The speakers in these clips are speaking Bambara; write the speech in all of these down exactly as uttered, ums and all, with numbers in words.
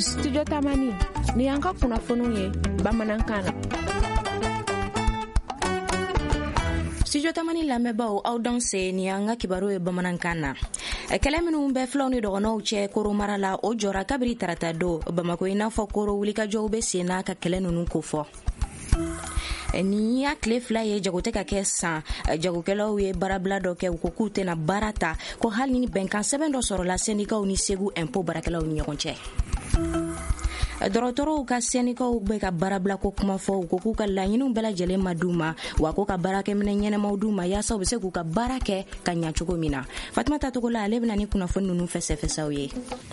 Studio Tamani ni an ka kunnafoniw ye bamanankan na. Studio Tamani lamɛnbaaw aw danse ni an ka kibaru ye bamanankan na. Kɛlɛ minnu bɛ filaw ni dɔgɔnɔw cɛ Koro mara la o jɔra kabiri tarata don Bamako i n'a fɔ Koro wulikajɔw bɛ sen na ka kɛlɛ ninnu kofɔ. Ni ya tile fila ye jago tɛ ka kɛ san jagokɛlaw ye barabila dɔ kɛ u ko k'u tɛna baara ta ko hali ni bɛnkan sɛbɛn dɔ sɔrɔla sendikaw ni Segu impôt baarakɛlaw ni ɲɔgɔn cɛ. Dɔgɔtɔrɔw ka sendikaw bɛ ka barabila ko kuma fɔ u ko k'u ka laɲiniw bɛɛ lajɛlen ma d'u ma wa ko ka baarakɛminɛ ɲɛnamaw d'u ma yaasa u bɛ se k'u ka baara kɛ ka ɲɛ cogo min na. Fatumata Togola ale bɛna ni kunnafoni ninnu fɛsɛfɛsɛw ye.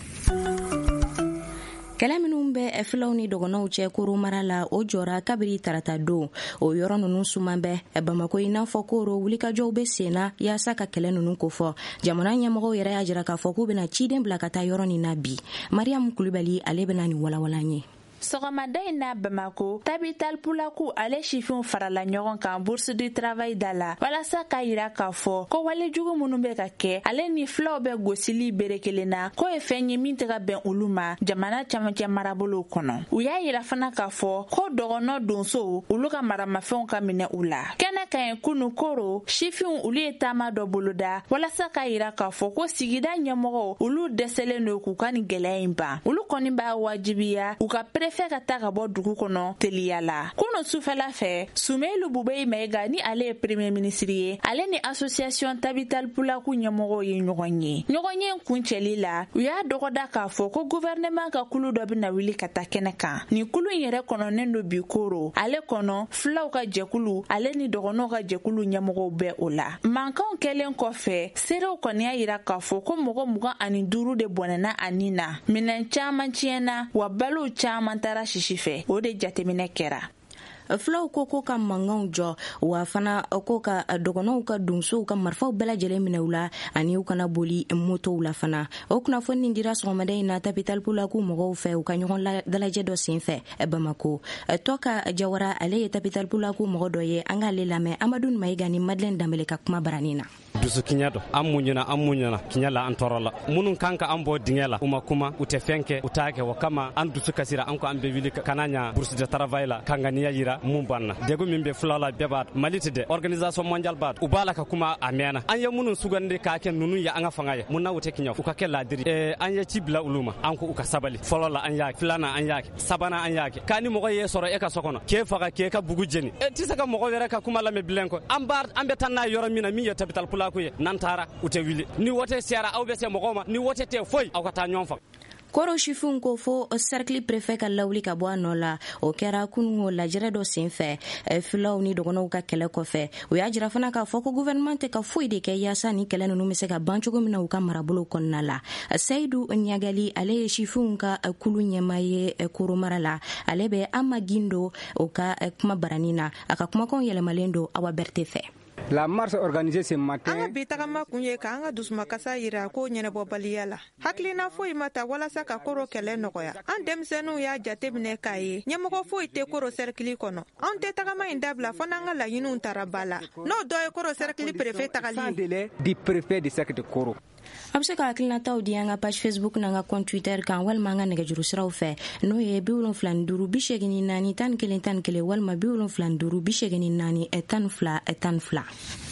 Kɛlɛ minnu bɛ filaw ni dɔgɔnɔw cɛ Koro mara la o jɔra kabiri tarata don o yɔrɔ ninnu suman bɛ Bamako i n'a fɔ Koro wulikajɔw bɛ sen na yaasa ka kɛlɛ ninnu kofɔ. Jamana ɲɛmɔgɔw yɛrɛ y'a jira k'a fɔ k'u bɛna ciden bila ka taa yɔrɔ nin na bi. Mariam Kulibali ale bɛna ni walawalan ye. Sɔgɔmada in na Bamako Tabital Pulaku ale sifinw farala ɲɔgɔn kan Bourse du Travail da la walasa k'a yira k'a fɔ ko walejugu minnu bɛ ka kɛ ale ni filaw bɛ gosili bere kelen na ko ye fɛn ye min tɛ ka bɛn olu ma jamana camancɛ marabolow kɔnɔ. U y'a yira fana k'a fɔ ko dɔgɔnɔ donsow olu ka maramafɛnw ka minɛ u la. Kɛnɛ ka ɲi kunu Koro sifinw olu ye taama dɔ boloda walasa k'a yira k'a fɔ ko sigida ɲɛmɔgɔw olu dɛsɛlen don k'u ka ni gɛlɛya in ban. Olu kɔni b'a wajibiya u ka fɛ ka taa ka bɔ dugu kɔnɔ teliya la. Kunu sufɛla fɛ Sumeilu Bubei Mayiga ni ale ye premier ministre ye ale ni association Tabital Pulaku ɲɛmɔgɔw ye ɲɔgɔn ye. Ɲɔgɔn ye kuncɛli la u y'a dɔgɔda k'a fɔ ko gouvernement ka kulu dɔ bɛna wuli ka taa kɛnɛ kan. Ni kulu in yɛrɛ kɔnɔnen don bi Koro ale kɔnɔ filaw ka jɛkulu ale ni dɔgɔnɔw ka jɛkulu ɲɛmɔgɔw bɛ o la. Mankanw kɛlen kɔfɛ seerew kɔni y'a yira k'a fɔ ko mɔgɔ mugan ani duuru de bɔnɛna a nin na. Minɛn caman tiɲɛna wa balo caman taara sisi fɛ o de jateminɛ kɛra. Filaw ko ko ka manganw jɔ wa fana ko ka dɔgɔnɔw ka donsow ka marifaw bɛɛ lajɛlen minɛ u la ani u kana boli motow la fana. O kunnafoni dira sɔgɔmada in na Tabital Pulaku mɔgɔw fɛ u ka ɲɔgɔn dalajɛ dɔ senfɛ Bamako. Tɔka Jawara ale ye Tabital Pulaku mɔgɔ dɔ ye an k'ale lamɛn Amadu Mayiga ni Madeleine Dambele ka kuma baranin na. Dusu kiɲɛ dɔ an muɲuna an muɲuna kiɲɛ la an tɔɔrɔ la minnu kan ka an bɔ dingɛ la u ma kuma u tɛ fɛn kɛ u t'a kɛ o kama an dusu kasira an ko an bɛ wuli kana ɲa Bourse de Travail la kan ŋaniya yira mun banna degu min bɛ fila la bɛɛ b'a Mali tɛ dɛ organisation mondiale b'a u b'a la ka kuma a mɛnna an ye minnu sugandi k'a kɛ ninnu ye an ka fanga ye mun na u tɛ kiɲɛ u ka kɛ ladiri ɛɛ an ye ci bila olu ma an ko u ka sabali fɔlɔ la an y'a kɛ filanan an y'a kɛ sabanan an y'a kɛ k'a ni mɔgɔ ye sɔrɔ e ka so kɔnɔ k'e faga k'e ka bugu jeni e tɛ se ka mɔgɔ wɛrɛ ka kuma lamɛn bilen kɔ an b'a an bɛ taa n'a yɔrɔ min na min ye Tabital Pulaku ye n'an taara u tɛ wili ni wote sera aw bɛ se mɔgɔw ma ni wote tɛ foyi aw ka taa ɲɔgɔn fɛ. Koro sifinw ko fo cercle préfet ka lawuli ka bɔ a nɔ la o kɛra kunun o lajɛrɛ dɔ senfɛ filaw ni dɔgɔnɔw ka kɛlɛ kɔfɛ u y'a jira fana k'a fɔ ko gouvernement tɛ ka foyi de kɛ yaasa ni kɛlɛ ninnu bɛ se ka ban cogo min na u ka marabolo kɔnɔna la. Seyidu Ɲagali ale ye sifinw ka kulu ɲɛma ye Koro mara la ale bɛ Ama Gindo o ka kuma baranin na a ka kumakanw yɛlɛmalen don Awa Berté fɛ. La marche organisée ce matin. An ka bi tagama kun ye k'an ka dusumakasa yira ko ɲɛnabɔbaliya la. Hakilina foyi ma ta walasa ka Koro kɛlɛ nɔgɔya. An denmisɛnninw y'a jateminɛ k'a ye ɲɛmɔgɔ foyi tɛ Koro cercle kɔnɔ. An tɛ tagama in dabila fo n'an ka laɲiniw taara ba la. N'o dɔ ye Koro cercle préfet tagali ye. Sans délai du préfet du cercle de Koro. A bɛ se ka hakilinataw di an ka page Facebook n'an ka compte Twitter kan walima an ka nɛgɛjuru siraw fɛ n'o ye bi wolonwula ni duuru bi segin ni naani tan ni kelen tan ni kelen walima bi wolonwula ni duuru bi segin ni naani tan ni fila tan ni fila.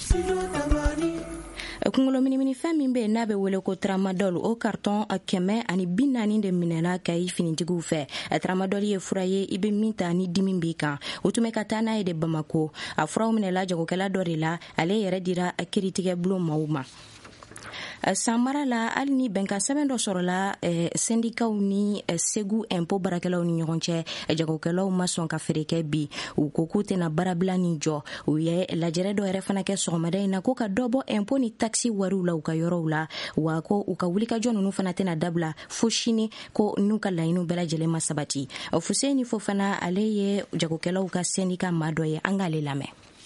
Kunkolo minimini fɛn min bɛ n'a bɛ wele ko tramadol o carton kɛmɛ ani bi naani de minɛna ka i finitigiw fɛ. Tramadol ye fura ye i bɛ min ta ni dimi b'i kan o tun bɛ ka taa n'a ye de Bamako a furaw minɛla jagokɛla dɔ de la ale yɛrɛ dira kiritigɛ bulon maaw ma. San mara la hali ni bɛnkan sɛbɛn dɔ sɔrɔla sendikaw ni Segu impôt baarakɛlaw ni ɲɔgɔn cɛ jagokɛlaw ma sɔn ka feere kɛ bi u ko k'u tɛna baarabila ni jɔ u ye lajɛrɛ dɔ yɛrɛ fana kɛ sɔgɔmada in na ko ka dɔ bɔ impôt ni taxi wariw la u ka yɔrɔw la wa ko u ka wulikajɔ ninnu fana tɛna dabila fo sini ko n'u ka laɲiniw bɛɛ lajɛlen ma sabati. Fuseni Fofana ale ye jagokɛlaw ka sendika maa dɔ ye an k'ale lamɛn.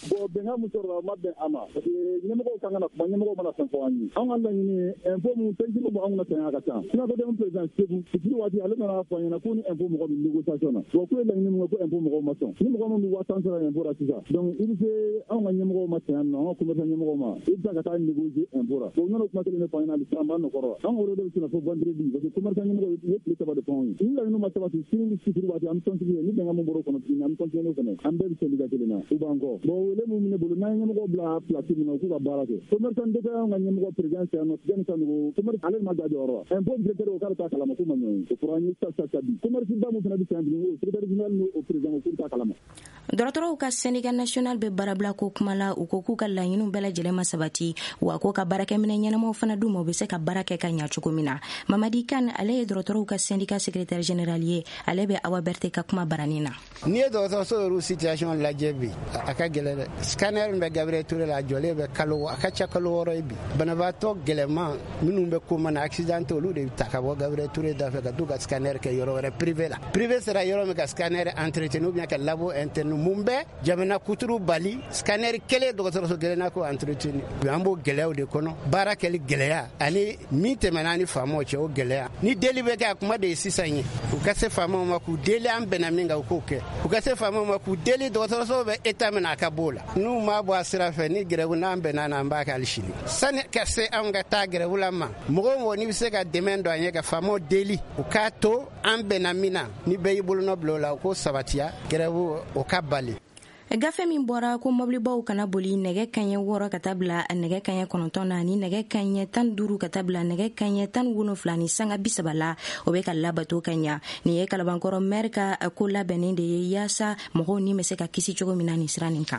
bon bɛnkan min sɔrɔla o ma bɛn a ma parce que ɲɛmɔgɔw kan ka na kuma ɲɛmɔgɔw mana fɛn fɔ an ye an ka laɲini impôt mun fɛnjugu mun anw ka tɛmɛ a ka ca sinakoden président Seku fitiri waati ale nana fɔ an ɲɛna ko ni impôt mɔgɔ min négociation na bon ko ye laɲini min ko impôt mɔgɔw ma sɔn ni mɔgɔ min bɛ waa tan sara impôt la sisan donc i bɛ se anw ka ɲɛmɔgɔw ma tɛmɛ nɔ an ka commerçant ɲɛmɔgɔw ma i bɛ taa ka taa négocier impôt la bon nɔnɔ kuma kelen de fɔ an ɲɛna hali sisan an b'a nɔkɔrɔ an ko de bɛ se ka fɔ vendredi parce que commerçant ɲɛmɔgɔw ye tile saba de fɔ anw ye ni laɲini ma sabati sini ni fitiri waati an bɛ tɔnsigi ni bɛnkan min bɔra o kɔnɔ tuguni an bɛ continuer n'o fɛnɛ an bɛɛ bɛ syndicat kelen na u b'an kɔ bon wele mun ne bolo n'an ye ɲɛmɔgɔw bila place min na u k'u ka baara kɛ commerçant de an ka ɲɛmɔgɔ président cɛ nɔ yanni ka nugu commerce ale ma jaabi yɔrɔ wa impôt directeur o k'ale t'a kalama k'u ma ɲɔgɔn o fɔra an ye sa sa sa bi commerce ba mun fana bɛ cɛn bi o secrétaire général n'o président o k'u t'a kalama. dɔgɔtɔrɔw ka syndicat national bɛ baarabila ko kuma la u ko k'u ka laɲiniw bɛɛ lajɛlen ma sabati wa ko ka baarakɛminɛ ɲɛnamaw fana d'u ma u bɛ se ka baara kɛ ka ɲɛ cogo min na. Mamadi Kane ale ye dɔgɔtɔrɔw ka syndicat secrétaire général ye ale bɛ Awa Berté ka kuma baranin na. N'i ye dɔgɔtɔrɔso yɛrɛ situation lajɛ bi a ka gɛlɛn dɛ scanner bɛ Gabriel Touré la a jɔlen bɛ kalo a ka ca kalo wɔɔrɔ ye bi banabaatɔ gɛlɛman minnu bɛ koma na accident olu de bɛ ta ka bɔ Gabriel Touré da fɛ ka t'u ka scanner kɛ yɔrɔ wɛrɛ privé la privé sera yɔrɔ min ka scanner entretenu bien ka labo interne mun bɛ jamana kuturu bali scanner kelen dɔgɔtɔrɔso kelen na ko entretenu an b'o gɛlɛyaw de kɔnɔ baara kɛli gɛlɛya ani min tɛmɛna ni faamaw cɛ o gɛlɛya ni deli bɛ kɛ a kuma de ye sisan ye u ka se faamaw ma k'u deli an bɛnna min kan u k'o kɛ u ka se faamaw ma k'u deli dɔgɔtɔrɔso bɛ état min na a ka b'o la n'u ma bɔ a sira fɛ ni grève n'an bɛnna na an b'a kɛ hali sini sani ka se an ka taa grève la ma mɔgɔ mɔgɔ n'i bɛ se ka dɛmɛ dɔ an ye ka faamaw deli u k'a to an bɛnna min na ni bɛɛ y'i bolonɔ bila o la u k'o sabatiya grève o ka bali. Gafe min bɔra ko mobilibaw kana boli nɛgɛ kaɲɛ wɔɔrɔ ka taa bila nɛgɛ kaɲɛ kɔnɔntɔn na ni nɛgɛ kaɲɛ tan duuru ka taa bila nɛgɛ kaɲɛ tan wolonfila ni sanga bi saba la o bɛ ka labato ka ɲa nin ye Kalabankɔrɔ maire ka ko labɛnnen de ye yaasa mɔgɔw ni bɛ se ka kisi cogo min na nin sira nin kan.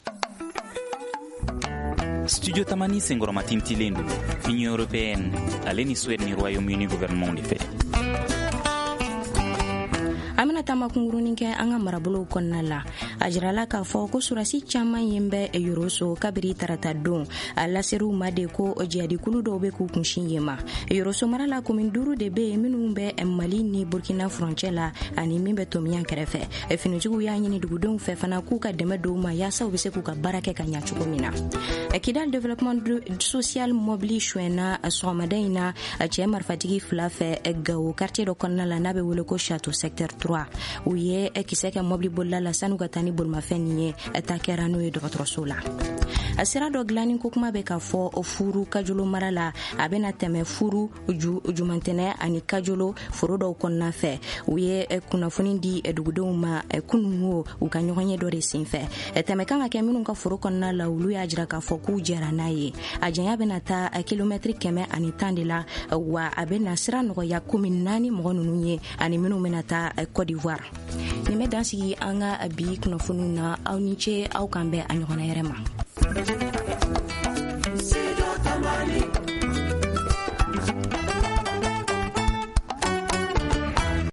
Studio Tamani senkɔrɔma tintilen don Union européenne ale ni Suède ni Royaume-Uni gouvernement de fɛ. An bɛna taama kunkurunin kɛ an ka marabolow kɔnɔna la a jirala k'a fɔ ko surasi caman ye bɛ yoroso kabiri tarata don a laseriw ma de ko jihadikulu dɔw bɛ k'u kunsin yen ma yoroso mara la komin duuru de bɛ yen minnu bɛ Mali ni Burkina frontière la ani min bɛ Tomiyan kɛrɛfɛ finitigiw y'a ɲini dugudenw fɛ fana k'u ka dɛmɛ dɔw ma yaasa u bɛ se k'u ka baara kɛ ka ɲɛ cogo min na. Kidal développement social mobili suɛna sɔgɔmada in na cɛ marifatigi fila fɛ Gao quartier dɔ kɔnɔna la n'a bɛ wele ko Château secteur trois u ye kisɛ kɛ mobili bolila la sanu ka taa ni bolimafɛn nin ye ta kɛra n'o ye dɔgɔtɔrɔso la. A sira dɔ dilanni ko kuma bɛ ka fɔ furu kajolo mara la a bɛna tɛmɛ furu ju jumantɛnɛ ani kajolo foro dɔw kɔnɔna fɛ u ye kunnafoni di dugudenw ma kunun wo u ka ɲɔgɔnye dɔ de senfɛ tɛmɛ kan ka kɛ minnu ka foro kɔnɔna la olu y'a jira k'a fɔ k'u jɛra n'a ye a janya bɛna taa kilomɛtiri kɛmɛ ani tan de la wa a bɛna sira nɔgɔya komi naani mɔgɔ ninnu ye ani minnu bɛna taa Côte d'Ivoire. Nin bɛ dansigi an ka bi kunnafoniw na aw ni ce aw kan bɛn a ɲɔgɔnna yɛrɛ ma. Studio Tamani